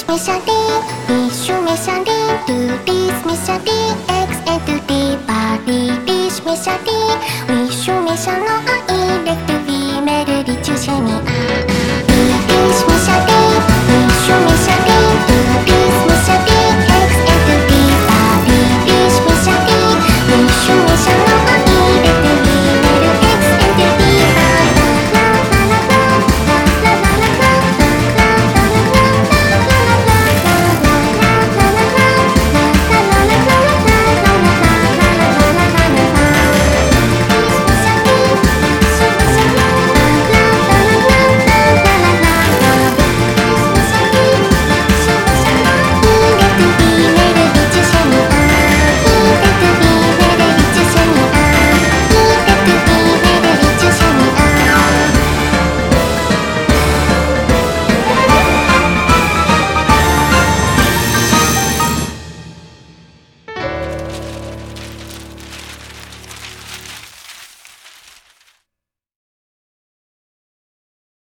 ミシャリウィッシュミシャリトゥリスミシャリエクスエトゥディバリビシミシャリウィッシュミシャの